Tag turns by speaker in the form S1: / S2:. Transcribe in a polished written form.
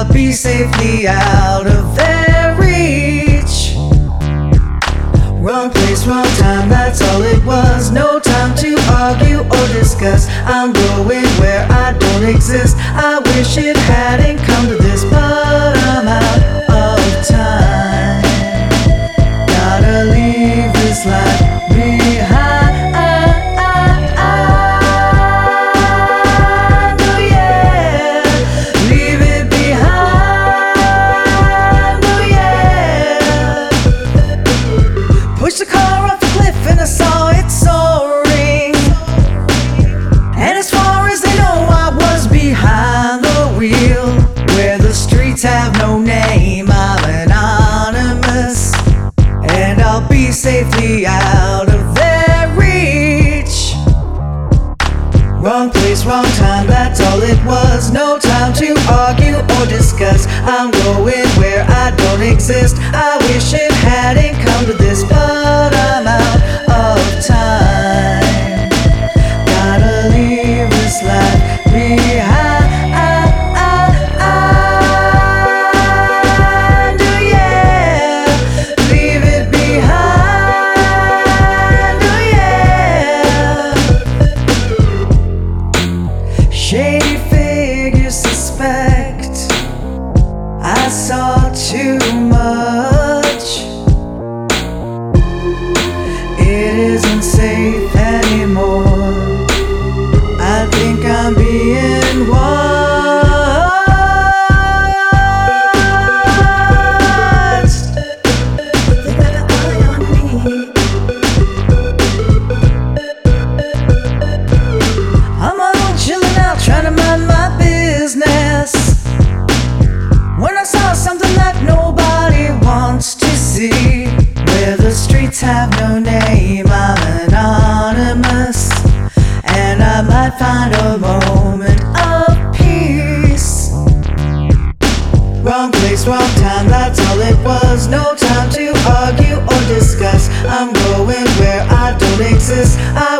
S1: I'll be safely out of their reach. Wrong place, wrong time, that's all it was. No time to argue or discuss. I'm going where I don't exist. I wish it hadn't come to this, but I'm out of time. Gotta leave this life behind. Oh yeah, leave it behind. Oh yeah. Pushed the car off the cliff and I saw it soaring. And as far as they know, I was behind the wheel. Where the streets have no name, I'm anonymous. And I'll be safely out of their reach. Wrong place, wrong time, that's all it was. No time to argue or discuss. I'm going where I don't exist. I wish it hadn't come to this, but I'm out of time. Gotta leave this life behind. Oh yeah, leave it behind. Oh yeah. Shady figures suspect I saw too much. It isn't safe anymore. I think I'm being watched. They got an eye on me. I'm all chilling out, trying to mind my business, when I saw something that nobody wants to see. Where the streets have no name, I'm anonymous. And I might find a moment of peace. Wrong place, wrong time, that's all it was. No time to argue or discuss. I'm going where I don't exist.